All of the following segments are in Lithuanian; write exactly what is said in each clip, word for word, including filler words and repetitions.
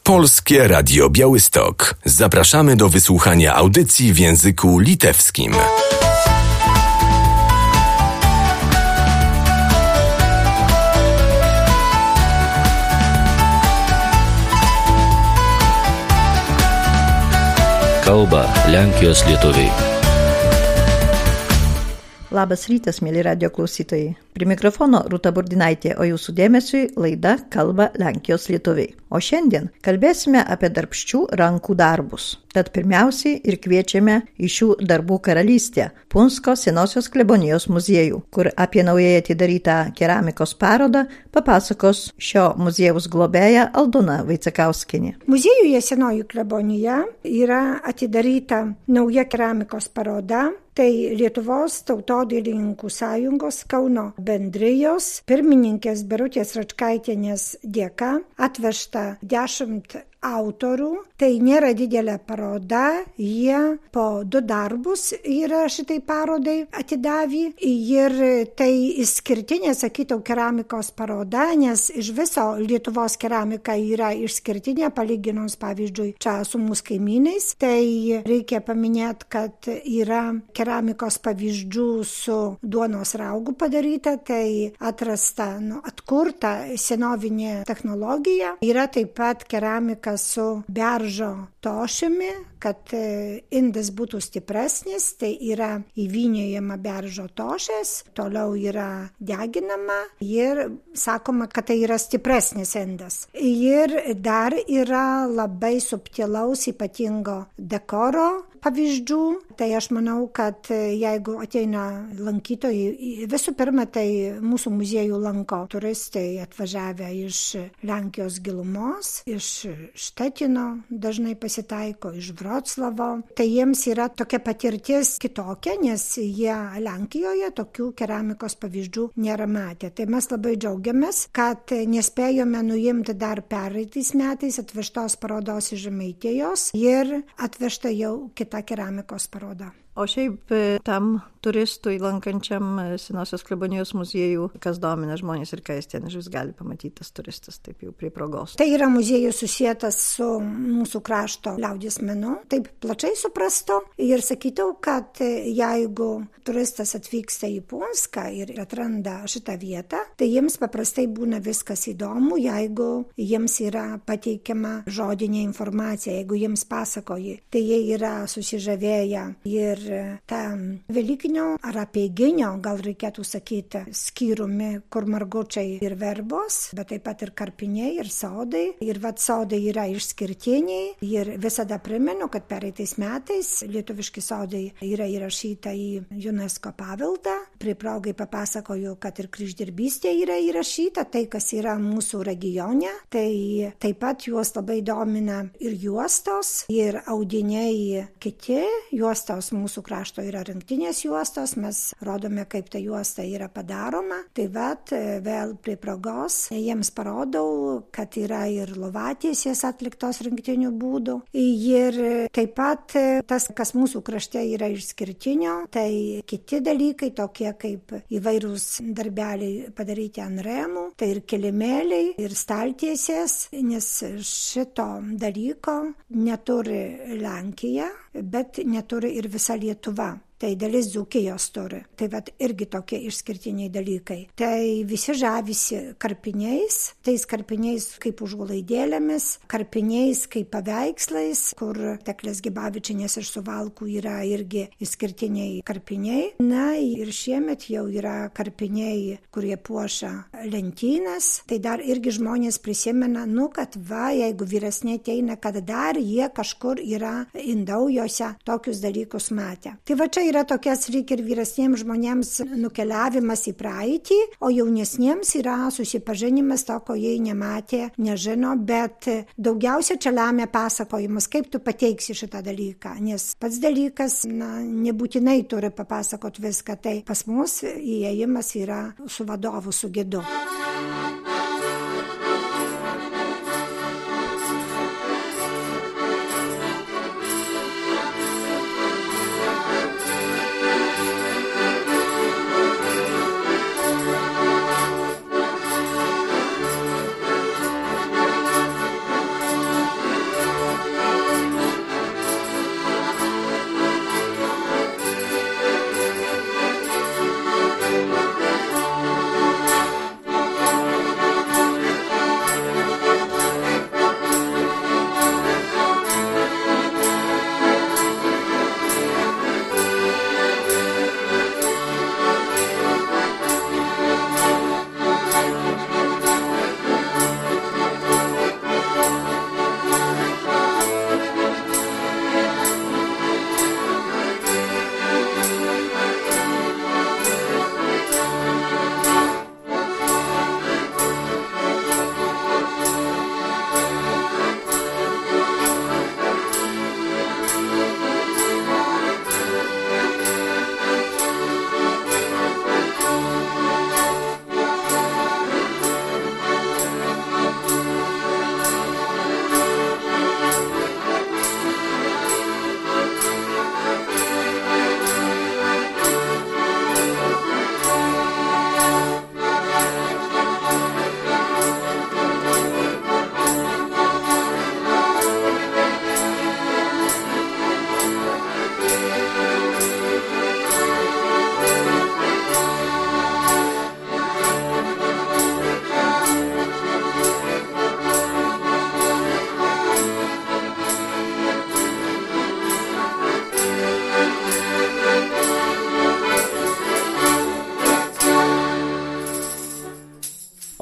Polskie Radio Białystok. Zapraszamy do wysłuchania audycji w języku litewskim. Kalba Lenkijos lietuviai. Labas rytas, mėly radio klausytojai. Prie mikrofono Rūta Burdinaitė, o jūsų dėmesiui laida Kalba Lenkijos lietuviai. O šiandien kalbėsime apie darbščių rankų darbus. Tad pirmiausiai ir kviečiame į šių darbų karalystę Punsko Senosios klebonijos muziejų, kur apie naujai atidarytą keramikos parodą papasakos šio muziejaus globėja Aldona Vaicekauskienė. Muziejuje Senoji klebonija yra atidaryta nauja keramikos paroda. Tai Lietuvos tautodailininkų sąjungos Kauno bendrijos pirmininkės Birutės Račkaitienės dėka atvežta dešimt autorių. Tai nėra didelė paroda, jie po du darbus yra šitai parodai atidavė ir tai išskirtinė, sakyčiau, keramikos paroda, nes iš viso Lietuvos keramika yra išskirtinė, palyginus pavyzdžiui čia su mūsų kaimynais. Tai reikia paminėti, kad yra keramikos pavyzdžių su duonos raugu padaryta, tai atrasta, nu, atkurta senovinė technologija. Yra taip pat keramika su beržo tošimi, kad indas būtų stipresnis, tai yra įvyniojama beržo tošės, toliau yra deginama ir sakoma, kad tai yra stipresnis indas. Ir dar yra labai subtilaus ypatingo dekoro pavyzdžių. Tai aš manau, kad jeigu ateina lankytojai, visų pirma, tai mūsų muziejų lanko turistai atvažiavę iš Lenkijos gilumos, iš Štetino dažnai pasitaiko, iš Vroclavo. Tai jiems yra tokia patirtis kitokia, nes jie Lenkijoje tokių keramikos pavyzdžių nėra matę. Tai mes labai džiaugiamės, kad nespėjome nuimti dar pereitais metais atvežtos parodos iš Žemaitijos ir atvežta jau kita keramikos paroda. O šiaip tam turistui lankančiam Senosios klebonijos muziejų, kas domina žmonės ir ką jis ten iš vis gali pamatyti tas turistas, taip jau prie progos. Tai yra muziejus susietas su mūsų krašto liaudies menu, taip plačiai suprastu. Ir sakyčiau, kad jeigu turistas atvyksta į Punską ir atranda šitą vietą, tai jiems paprastai būna viskas įdomu, jeigu jiems yra pateikiama žodinė informacija, jeigu jiems pasakoji, tai jie yra susižavėję ir tą velykinio ar apeiginio, gal reikėtų sakyti, skyriumi, kur margučiai ir verbos, bet taip pat ir karpiniai ir sodai. Ir vat sodai yra išskirtiniai ir visada primenu, kad pereitais metais lietuviški sodai yra įrašyta į UNESCO paveldą. Prie progai papasakoju, kad ir kryždirbystė yra įrašyta, tai kas yra mūsų regione. Tai taip pat juos labai domina ir juostos, ir audiniai kiti. Juostos mūsų Mūsų krašto yra rinktinės juostos, mes rodome, kaip ta juosta yra padaroma. Tai vat, vėl prie progos jiems parodau, kad yra ir lovatiesės atliktos rinktinių būdų. Ir taip pat tas, kas mūsų krašte yra išskirtinio, tai kiti dalykai, tokie kaip įvairūs darbeliai padaryti ant rėmų, tai ir kilimėliai, ir staltiesės, nes šito dalyko neturi Lenkija, bet neturi ir visa Lietuva. Tai dalis Dzūkijos turi. Tai vat irgi tokie išskirtiniai dalykai. Tai visi žavisi karpiniais, tais karpiniais kaip užgulaidėlėmis, karpiniais kaip paveikslais, kur Teklės Gibavičienės iš Suvalkų yra irgi išskirtiniai karpiniai. Na ir šiemet jau yra karpiniai, kurie puošia lentynas. Tai dar irgi žmonės prisimena, nu, kad va, jeigu vyresnė ateina, kad dar jie kažkur yra indaujose tokius dalykus matę. Tai va čia yra tokias lyg ir vyresniems žmonėms nukeliavimas į praeitį, o jaunesniems yra susipažinimas to, ko jie nematė, nežino, bet daugiausia čia lemia pasakojimas, kaip tu pateiksi šitą dalyką, nes pats dalykas, na, nebūtinai turi papasakot viską, tai pas mus įėjimas yra su vadovu, su gidu.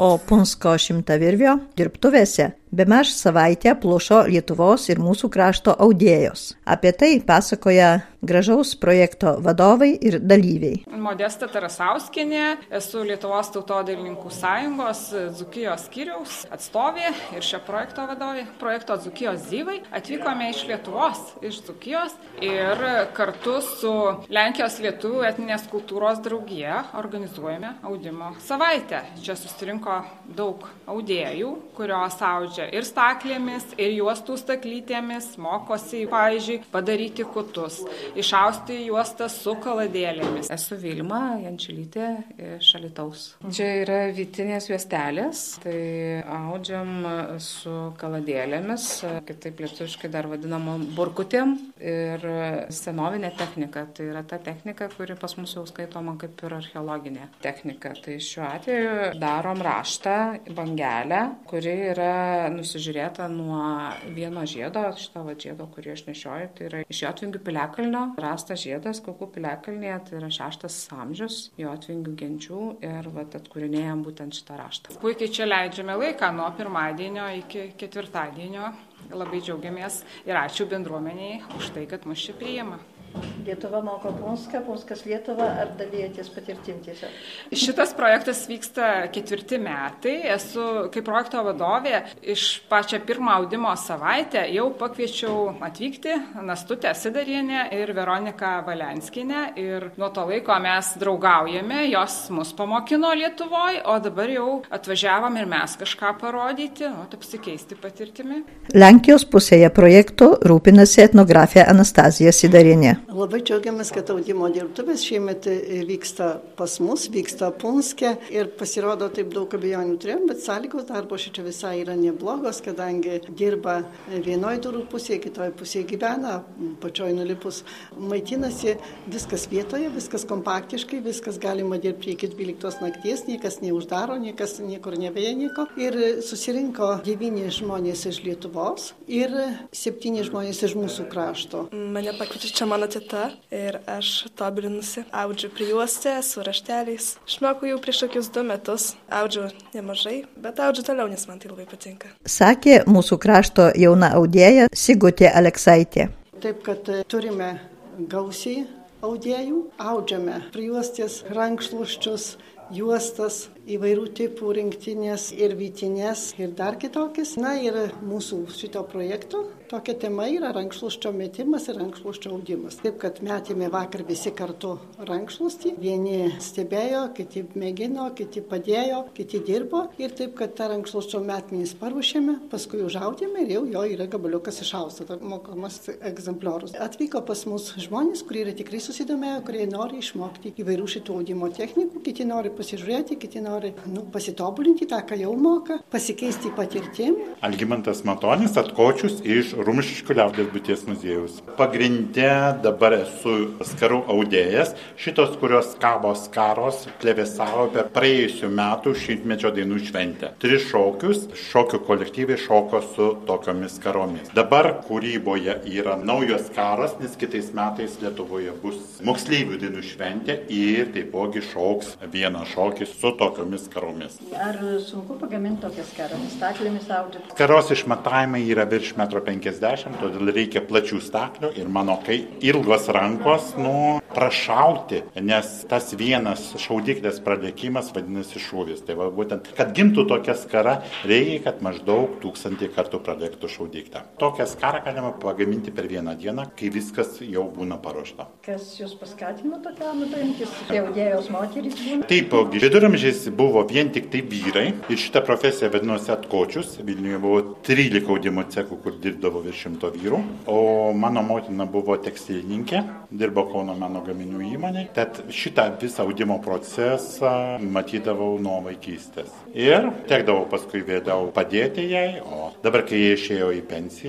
O Punsko šimtavirvio dirbtuvėse bemaž savaitę plušo Lietuvos ir mūsų krašto audėjos. Apie tai pasakoja gražaus projekto vadovai ir dalyviai. Modesta Tarasauskienė, esu Lietuvos tautodailininkų sąjungos Dzūkijos skyriaus atstovė ir šio projekto vadovė. Projekto Dzūkijos zyvai atvykome iš Lietuvos, iš Dzūkijos ir kartu su Lenkijos lietuvių etninės kultūros draugija organizuojame audimo savaitę. Čia susirinko daug audėjų, kurios audžia ir staklėmis, ir juostų staklytėmis, mokosi, pavyzdžiui, padaryti kutus, išausti juostas su kaladėlėmis. Esu Vilma Jančilytė iš Alytaus. Čia yra vytinės juostelės, tai audžiam su kaladėlėmis, kitaip lietuviškai dar vadinama burkutėm, ir senovinė technika. Tai yra ta technika, kuri pas mus jau skaitoma kaip ir archeologinė technika. Tai šiuo atveju darom raštą, bangelę, kuri yra nusižiūrėta nuo vieno žiedo, šito va žiedo, kurį aš nešioju, tai yra iš Jotvingių piliakalnio rastas žiedas Kaukų piliakalnyje, tai yra šeštas amžius Jotvingių genčių ir va atkūrinėjam būtent šitą raštą. Puikiai čia leidžiame laiką nuo pirmadienio iki ketvirtadienio. Labai džiaugiamės ir ačiū bendruomeniai už tai, kad mus čia priima. Lietuva moko Punską, Punskas Lietuva, ar dalyjatės patirtim tiesiog? Šitas projektas vyksta ketvirti metai. Esu kaip projekto vadovė iš pačią pirmą audimo savaitę jau pakviečiau atvykti Nastutę Sidarienę ir Veroniką Valenskienę ir nuo to laiko mes draugaujame, jos mus pamokino Lietuvoje, o dabar jau atvažiavom ir mes kažką parodyti, o apsikeisti patirtimi. Lenkijos pusėje projektų rūpinasi etnografė Anastazija Sidarienė. Labai džiaugiamės, kad audimo dirbtuvės šiemet vyksta pas mus, vyksta Punske ir pasirodo taip daug abejonių turėjom, bet sąlygos darbo šičia visai yra neblogos, kadangi dirba vienoje durų pusėje, kitoje pusėje gyvena, pačioje nulipus maitinasi, viskas vietoje, viskas kompaktiškai, viskas galima dirbti iki dvyliktos nakties, niekas neuždaro, niekas niekur neveja nieko. Ir susirinko devyni žmonės iš Lietuvos ir septyni žmonės iš mūsų krašto. Mane pakvietė čia mano teta ir aš tobulinusi. Audžiu prijuostę su rašteliais. Išmokau jau prieš kokius du metus. Audžiu nemažai, bet audžiu toliau, nes man tai labai patinka. Sakė mūsų krašto jauna audėja Sigutė Aleksaitė. Taip, kad turime gausiai audėjų, audžiame prijuostės, rankšluosčius, juostas, įvairių tipų rinktinės ir vytinės ir dar kitokias. Na ir mūsų šito projekto tokia tema yra rankšluosčio metimas ir rankšluosčio audimas. Taip, kad metėme vakar visi kartu rankšluostį. Vieni stebėjo, kiti mėgino, kiti padėjo, kiti dirbo. Ir taip, kad tą rankšluosčio metmenys paruošėme, paskui užaudėme ir jau jo yra gabaliukas išausta, mokamas egzempliorius. Atvyko pas mus žmonės, kurie yra tikrai susidomėję, kurie nori išmokti įvairių šitų audimo technikų, kiti nori pasižiūrėti, kiti nori nu, pasitobulinti tą, ką jau moka, pasikeisti patirtim. Algimantas Matonis, Atkočius iš Rumšiškių liaudies būties muziejaus. Pagrinde dabar esu skarų audėjas, šitos, kurios kabo skaros plevėsavo per praėjusių metų šimtmečio dainų šventę. Tris šokius, šokių kolektyvai šoko su tokiomis skaromis. Dabar kūryboje yra naujos skaros, nes kitais metais Lietuvoje bus moksleivių dainų šventė ir taipogi šoks vieną šokį su tokiomis skaromis. Ar sunku pagaminti tokias skaromis, staklėmis audžiant? Skaros išmatavimai yra virš metro penkiasdešimt, todėl reikia plačių staklių ir mano, kai ilgos rankos, nu, prašauti, nes tas vienas šaudyklės pralėkimas vadinasi šūvis. Tai va, būtent, kad gimtų tokia skara, reikia, kad maždaug tūkstantį kartų pralėktų šaudyklę. Tokią skarą galima pagaminti per vieną dieną, kai viskas jau būna paruošta. Kas jūs paskatino tokią nupaimtis? Audėjos moterys būna? Taip, viduramžiais buvo vien tik tai vyrai ir šitą profesiją vadinosi Atkočius. Vilniuje buvo trylika audimo cechų, kur dirbdavo virš šimto vyrų, o mano motina buvo tekstilininkė, dirbo Kauno meno gaminių įmonė, tad šitą visą audimo procesą matydavau nuo vaikystės. Ir tekdavau paskui vėliau padėti jai, o dabar, kai jie išėjo į pensiją,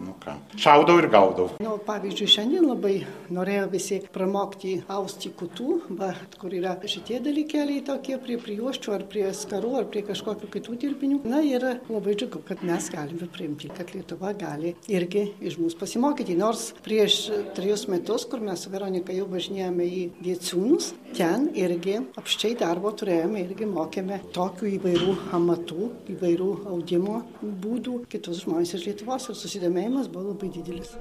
nu ką. Šaudau ir gaudau. Nu, pavyzdžiui, šiandien labai norėjo visi pramokti austi kutų, va, kur yra šitie dalykeliai tokie prie prijuosčių ar prie skarų ar prie kažkokių kitų dirbinių. Na ir labai džiugu, kad mes galime priimti, kad Lietuva gali irgi iš mūsų pasimokyti. Nors prieš trejus metus, kur mes su Veronika jau važinėjome į Diecūnus, ten irgi apščiai darbo turėjome, irgi mokėme tokių įvairių amatų, įvairių audimo būdų kitus žmonės iš Lietuvos ir susidomėjimas buvo labai didelis.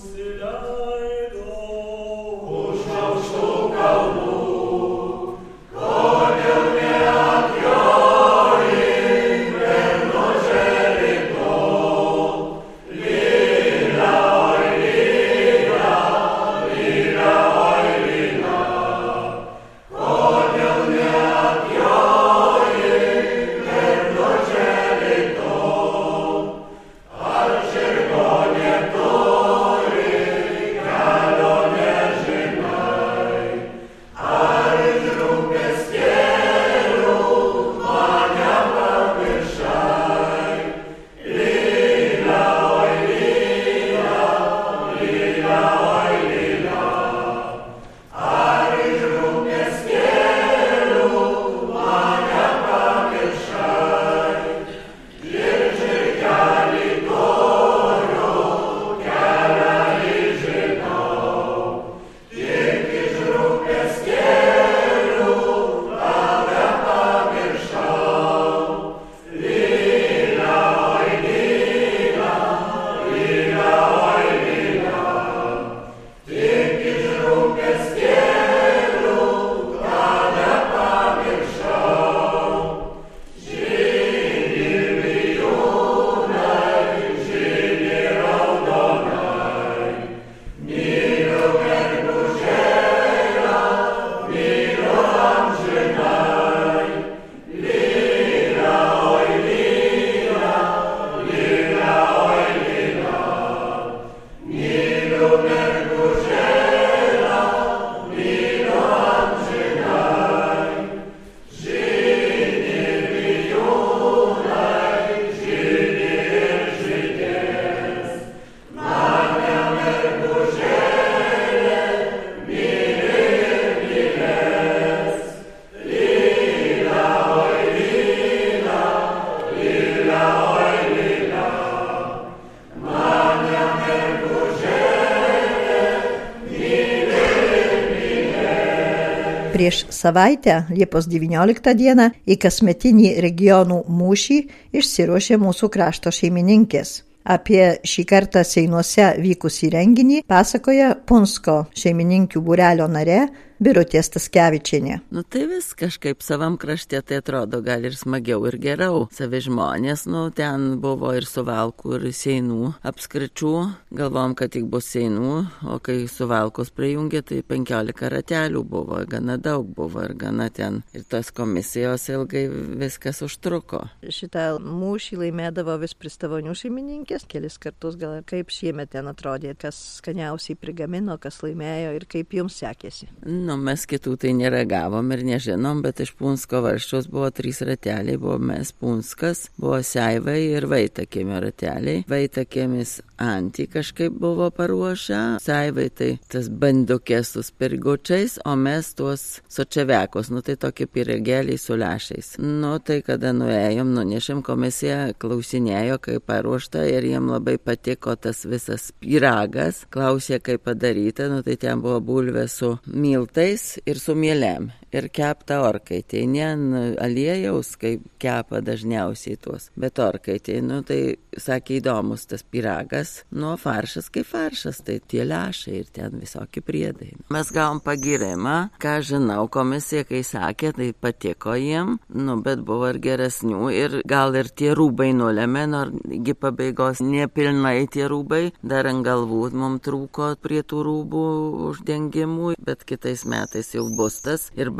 Prieš savaitę, Liepos devynioliktą dieną, į kasmetinį regionų mūšį išsiruošė mūsų krašto šeimininkės. Apie šį kartą Seinuose vykusį renginį pasakoja Punsko šeimininkių būrelio narė Birutė Staskevičienė. Nu tai vis kažkaip savam krašte tai atrodo gal ir smagiau ir geriau. Savi žmonės, nu ten buvo ir Suvalkų, ir Seinų apskričių. Galvom, kad tik bus Seinų, o kai Suvalkos prijungė, tai penkiolika ratelių buvo, gana daug buvo ir gana ten. Ir tos komisijos ilgai viskas užtruko. Šitą mūšį laimėdavo vis pristavonių šeimininkės, kelis kartus gal. Kaip šiemet ten atrodė, kas skaniausiai prigamino, kas laimėjo ir kaip jums sekėsi? Nu, mes kitų tai neragavom ir nežinom, bet iš Punsko valsčiaus buvo trys rateliai, buvo mes Punskas, buvo Seivai ir Vaitakėmio rateliai. Vaitakėmis Antį kažkaip buvo paruošę, Seivai tai tas bandukės su spirgučiais, o mes tuos sočiavekos, nu tai tokie piragėliai su lešais. Nu tai kada nuėjom, nunešėm, komisija klausinėjo, kaip paruošta ir jiem labai patiko tas visas pyragas, klausė, kaip padaryta, nu tai ten buvo bulvė su miltais ir su mielėm. Ir kepta orkaitė, ne aliejaus, kaip kepa dažniausiai tuos, bet orkaitė, nu tai sakė įdomus tas pyragas, nu faršas kaip faršas, tai tie lešai ir ten visokie priedai. Mes gavom pagirimą, ką žinau, komisija, kai sakė, tai patiko jiem, nu bet buvo ir geresnių ir gal ir tie rūbai nulėmė, norgi pabaigos nepilnai tie rūbai, dar ant galvų mums trūko prie tų rūbų uždengimų, bet kitais metais jau bus tas ir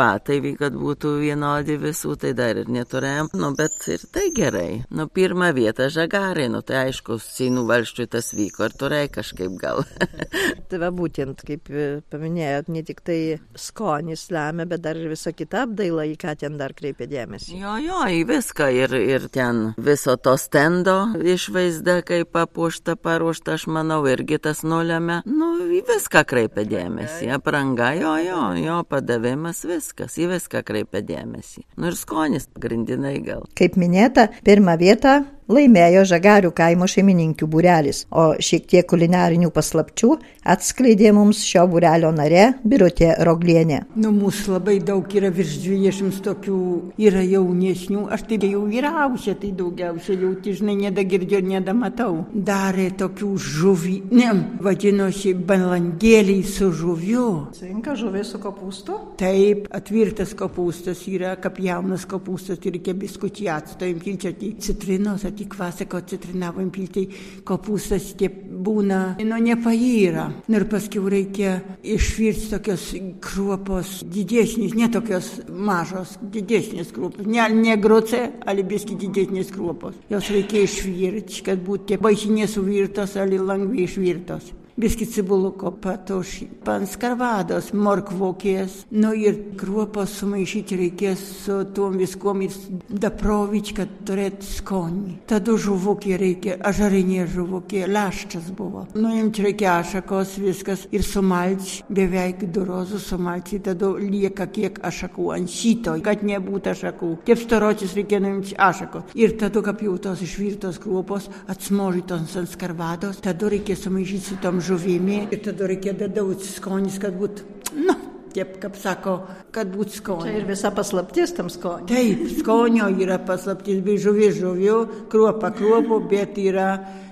batai, kad būtų vienodi visų, tai dar ir neturėjom. Nu, bet ir tai gerai. Nu, pirmą vietą Žagarai, nu, tai aišku, Seinų valščiui tas vyko ir turėjai kažkaip gal. Tai va būtent, kaip paminėjot, ne tik tai skonis lemia, bet dar ir visa kita apdaila, į ką ten dar kreipia dėmesį. Jo, jo, į viską ir, ir ten viso to stendo išvaizda, kaip papuošta, paruošta, aš manau, irgi tas nulemia. Nu, į viską kreipia dėmesį. Apranga, jo, jo, jo, padavimas, viskas, į viską kreipia dėmesį. Nu ir skonis pagrindinai gal. Kaip minėta, pirmą vietą laimėjo Žagarių kaimo šeimininkių būrelis, o šiek tiek kulinarinių paslapčių atskleidė mums šio būrelio narė Birutė Roglienė. Nu, mūsų labai daug yra virš dvidešimt tokių, yra jaunesnių, aš tai jau vyriausia, tai daugiausia jau, tai žinai, nedagirdžiu, nedamatau. Darė tokių žuvį, ne, vadinosi balandėliai su žuviu. Cinka žuviai su kopūstu? Taip, atvirtas kopūstas yra, kaip jaunas kopūstas, tai reikia biskutį atstojim, kilčiati citrinos, tik vasako citrinavom pilti, kopūstas tie būna, nu, nepajyra. Ir paskui reikia išvirti tokios kruopos didesnės, ne tokios mažos, didesnės kruopos. Ne, ne groce, ali biski didesnės kruopos. Jos reikia išvirti, kad būtų baisiai nesuvirtos, ali lengvai išvirtos. Biski cibuluko patoši, panskarvados, morkvokės, nu ir kruopos sumaišyti reikės su tom viskom ir daprovič, kad turėtų skonį. Tada žuvukė reikia, ažarinė žuvukė, laščas buvo. Nu, jiems reikia ašakos, viskas ir sumalč, beveik du rozų sumalči, tada lieka kiek ašakų ant šito, kad nebūtų ašakų. Taip storočius reikia nuimti ašakos. Ir tada, kaip jau tos išvirtos kruopos, atsmožytos ant skarvados, tada reikia sumaišyti su tom žuvimi ir tada reikia dadauti skonis, kad būtų, nu, taip, kaip sako, kad būtų skonis. Čia ir visa paslaptis tam skoniui. Taip, skonio yra paslaptis, bei žuvi žuviu, kruopa kruopu, bet yra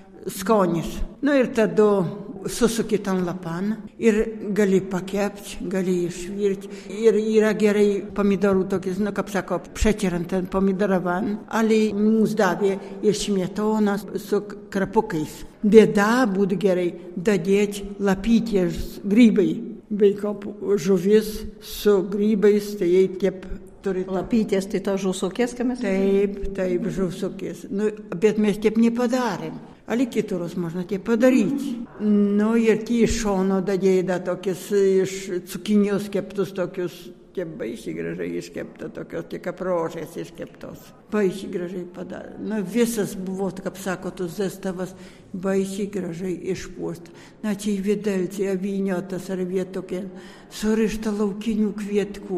skonis. Nu ir tada susukit ant lapan ir gali pakepti, gali išvirti. Ir yra gerai pomidorų tokius, nu, kaip sako, přečerant ant pomidorovan, ali mums davė ir šmietonas su krapukais. Bėda būtų gerai dadėti lapytės grybai, bei kaip žuvis su grybais, tai jai tiep turi. Lapytės, tai to žūsukės, ką mes? Taip, taip, žūsukės. Nu, bet mes tiep nepadarėm. Ali kiturus možno tie padaryti. Nu ir tie iš šono dadėda tokius iš cukinijos keptus tokius, tie baisiai gražiai iškepta, tokios tie kaip rožės iškeptos. Baisiai gražiai padarė. Nu visas buvo, kaip sako, tos zestavas baisiai gražiai išpuosta. Na čia į videlcį aviniotas ar vietokė, surišta laukinių kvietkų,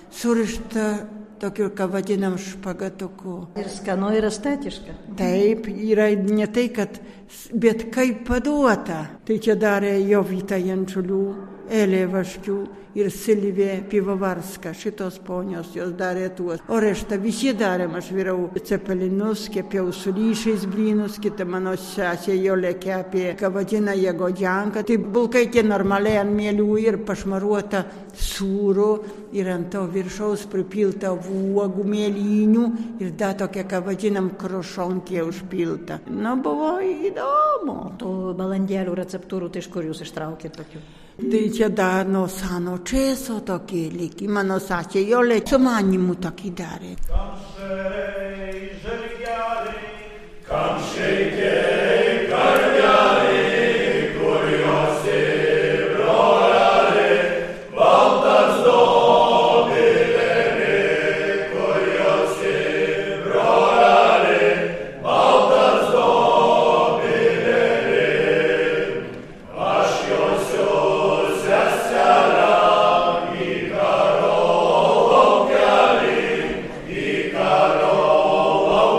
surišta tokiu, ką vadinam špagatuku. Ir skanu ir estetiška. Taip, yra ne tai, kad, bet kaip paduota. Tai čia darė Jovita Jančulių, Elė Vaškių ir Silvė Pivovarska. Šitos ponios jos darė tuos. O rešta visi darėm, aš vyrau cepelinus, kepiau su ryšiais blynus, kita mano sesė Jolė kepė, ką vadina jagodžianka. Tai bulkai tie normaliai ant mielių ir pašmaruota sūru ir ant to viršaus pripilta uogų mėlynių ir da tokia, ką vadinam, krošonkė užpilta. Nu, buvo įdomu. Tų balandėlių receptūrų, tai iš kur jūs ištraukėt tokių? Tai čia dar nuo sano česo tokį lygį. Mano sesė Jolė su manimu tokį darė. Kam šeriai, žergeliai, kam šeikiai, karveliai, kur jos ir broliai, baltas dobilėlė, kur jos ir broliai, baltas dobilėlė, aš jos jau Karolą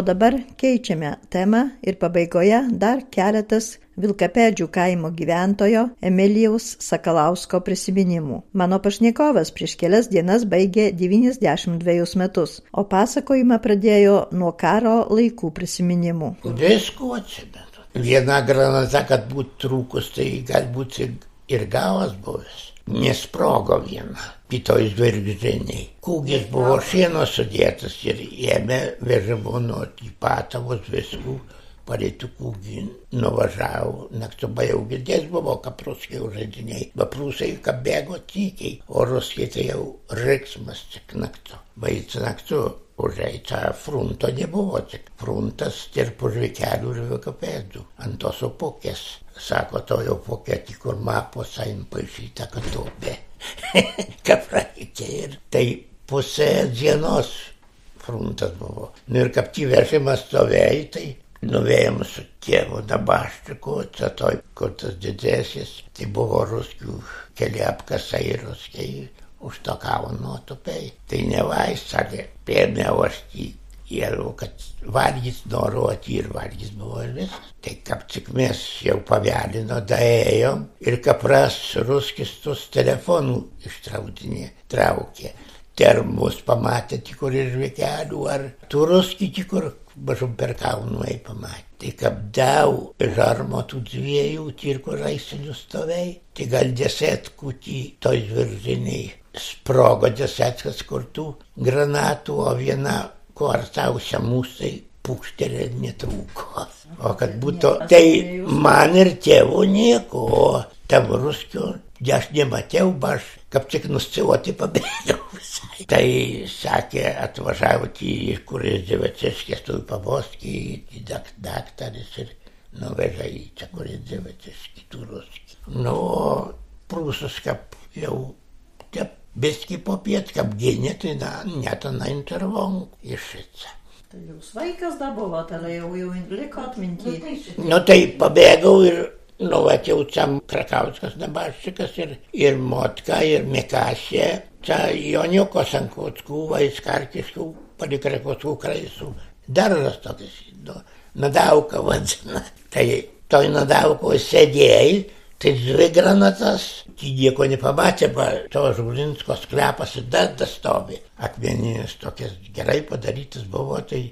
O dabar keičiame temą ir pabaigoje dar keletas Vilkapėdžių kaimo gyventojo Emilijaus Sakalausko prisiminimų. Mano pašnekovas prieš kelias dienas baigė devyniasdešimt dvejus metus, o pasakojimą pradėjo nuo karo laikų prisiminimų. Visko atsimenu. Viena granata, kad būtų trūkus, tai galbūt ir gavas buvęs. Nesprogo viena, kitoj žvaigždiniai. Kūgis buvo šieno sudėtas ir ėmė vežimonuoti į Patavus viskų. Pareitų kūgį nuvažiavo, naktų bajau girdės buvo, kad pruskiai užaidiniai. Bet prūsai, kad bėgo tykiai, o ruskiai tai jau riksmas tik naktų. Bet naktų užaita frunto nebuvo, tik fruntas tarp Žvikelių ir Vilkapėdų. Ant tos opokės, sako, to jau pokėti, kur mapos ain paaišyta, kad topė. Kad praeitė ir tai pusė dienos fruntas buvo. Nu ir kaip vežimas stovėjai, tai nuvėjom su tėvu Dabaščiku, čia toj, kur tas didesnis, tai buvo ruskių keli apkasai ruskiai, užtokavo nuotupiai. Tai nevaisarė, pėmė aš jėliau, kad valgys noruoti ir valgys buvo ir viskas. Tai kaip tik mes jau pavelino, daėjom ir kapras ruskis tus telefonų ištraudinė, traukė. Termus pamatė tik kur iš Žvikelių, ar tu ruskį tik kur bažum per Kaunuai pamatė. Tai kaip dau žarmo tų dviejų tirko raisinių stovei, tai gal desetkų toj žviržiniai sprogo desetkas kur tų granatų, o viena kvartausia mūsai pūkštelė netrūko. O kad būtų, tai man ir tėvų nieko, o tam ruskiu, aš nematėjau, aš kaip tik nusciuoti pabėgiau visai. Tai sakė, atvažiavoti į kuris Dzevaciškės, tu pavoskį, į daktaris ir nuveža į čia kuris Dzevaciškį, tu ruskį. Nu, prūsus kaip jau taip biski popiet, kaip gynė, tai na, net na intervom iš šitą. Tai jūs vaikas da buvo, tada jau, jau liko atminti. Nu, tai pabėgau ir nuvačiau čia Krakauskas Dabaščikas ir, ir Motka, ir Mikasė, čia Joniuko Sankockų, Vaiskarkiškų, Palikrakoskų kraisų. Daržas tokias, nu, Nadauka vadzina. Tai toj Nadauko sėdėjai, tai dvi granatas, tai nieko nepamatė, bet to Žulinsko sklepas ir dar stovi. Akmeninis tokias gerai padarytas buvo, tai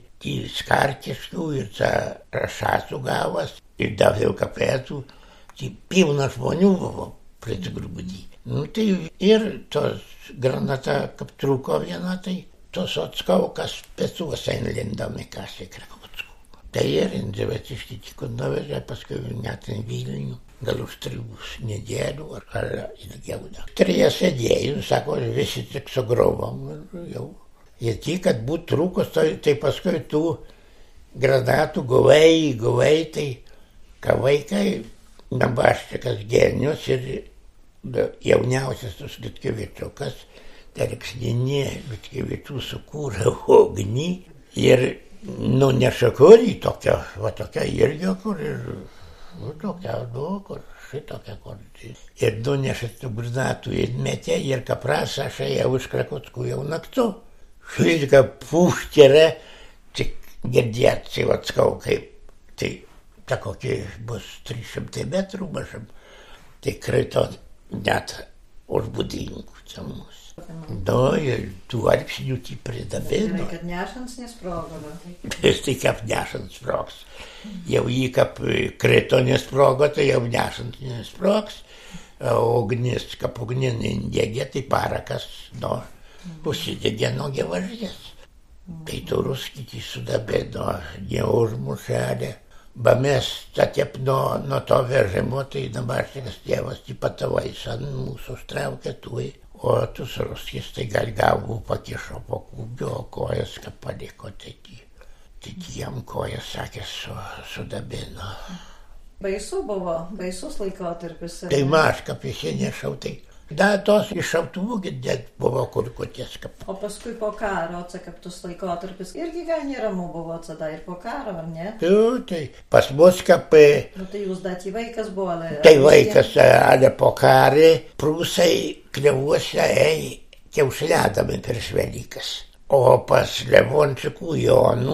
Skarkiškų ir čia Rašasų gavas ir dar Vilkapėdų. Tai pilna žmonių buvo prisigrūbudį. Nu tai ir tos granata, kaip trūko viena, tai tos atskaukas pėtuos einlindami kasė Krakauskų. Tai ir Dzevaciškį tik nuvežė, paskui net į Vilnių, gal už trijus nedėlių ar, ar ilgiau. Trije sėdėjų, sako, visi tik sugrovom ir jau. Ir tik, kad būtų trūkos, tai, tai paskui tų granatų guvai, guvai, tai ką vaikai, Dabaščikas genijus ir jauniausias tos Liutkevičiukas, Terksninė Liutkevičių sukūrė ugnį ir nuneša kurį tokią, va tokią irgi, kur ir, nu, tokią, nu, kur šitokią, kur. Ir nuneša tų granatų ir metė ir kapras aš ėjau iš Krakauskų jau naktu. Šilka pūšterė, tik girdėt, tai atskau kaip, tai ta kokie bus trys šimtai metrų mažam, tai krito net už būdingų čia mūsų. Nu, ir tų arpsnių tai pridabino. Tai kad nešant nesprogo. Tai kaip nešant sprogs. Jau jį kaip krito nesprogo, tai jau nešant nesprogs. Ugnis, kaip ugninį indėgė, tai parakas, nu, užsidegė nuo gevažės. Tai tu ruskyti sudabino, neužmušelė. Ba mes statėp nuo, nuo to vežimo, tai Dabaščikas tėvas tai patavais ant mūsų užtraukė tuoj, o tus ruskis tai gal galvų pakišo po kūgio, o kojas ką paliko, tai, tai jam kojas, sakė, su, sudabino. Baisu buvo, baisus laikotarpis. Tai aš kaip jis nešau, tai da tos iš šautuvų girdėt buvo kur koties kaip. O paskui po karo, kaip tus laikotarpis, irgi gal neramu buvo tada ir po karo, ar ne? Tai, tai pas mus kaip... Nu tai jūs datį vaikas buvo. Tai vaikas, ale po karį, prūsai klevuose ei kiaušliadami per Velykas. O pas Levončikų Jonų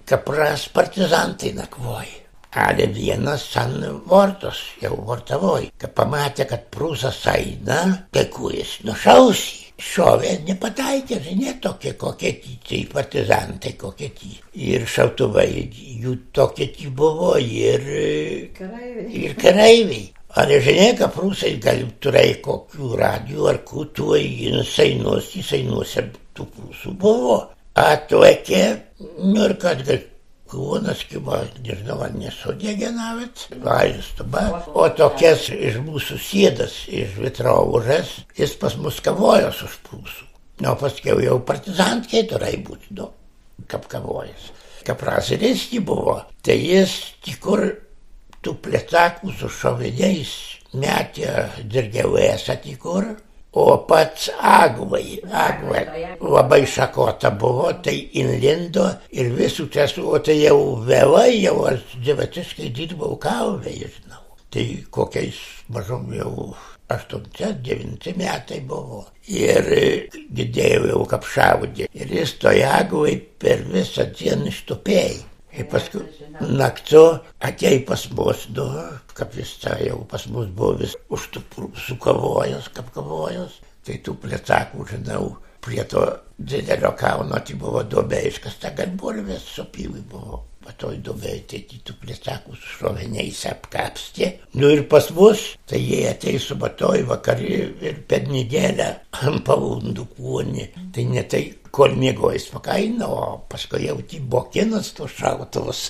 Kapras partizantai nakvoja. Ale vienas ant vortos, jau vortavoj. Kai pamatė, kad prūsas eina, tai kuris nušausi. Šovė nepataikė, žinia, tokie kokie tai partizantai kokie. Ir šautuvai jų tokie buvo ir kareiviai. Ir kareiviai. Ale žinia, kad prūsai gal turėjo kokių radijų ar kutų, sainuos, sainuose tų prūsų buvo. A tokie, nu ir kad gal Kūnas, kiba, nežinau, ar nesudegė nawet, važiustuba, o tokias iš mūsų sėdas, iš Vitraužės, jis pas mus kavojos už prūsų. O paskiau jau partizantkei turai būti, nu, kaip kavojus. Kapras ir jis buvo, tai jis tikur tų plėtakų su šoviniais metė dirgiauėsą tikur, o pats agvai, agvai labai šakota buvo, tai inlindo ir visų tiesų, o tai jau vėlai, jau aš dėvetiškai dirbau kalvę, žinau. Tai kokiais mažom jau aštunti, devinti metai buvo. Ir girdėjau jau kaip šaudė. Ir jis toj agvai per visą dieną ištupėjo. Ir paskui naktu atėjo pas mus, nu, kaip jis tą jau pas mus buvo vis už tų prūsų kavojos, kaip kavojos. Tai tų plėtakų, žinau, prie to didelio kauno, tai buvo duobė, iškasta, kad bulvės supyvai buvo. Patoj duobė, tai tų plėtakų su šoviniais apkapstė. Nu ir pas mus, tai jie atėjo su batoj vakarį ir per nedėlę ant pavundų kūnį. Tai ne tai, kol mėgojus pakaino, o paskui jau tai bokinas tos šautuvus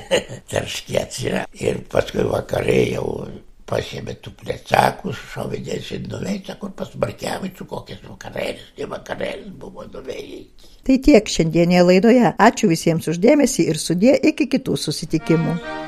tarškėts yra. Ir paskui vakarė jau pasiėmė tų plėcakų, šoviniais ir nuveitė, kur pas Markevičių kokias vakarėlis, tai vakarėlis buvo nuveitė. Tai tiek šiandienėje laidoje. Ačiū visiems už dėmesį ir sudie iki kitų susitikimų.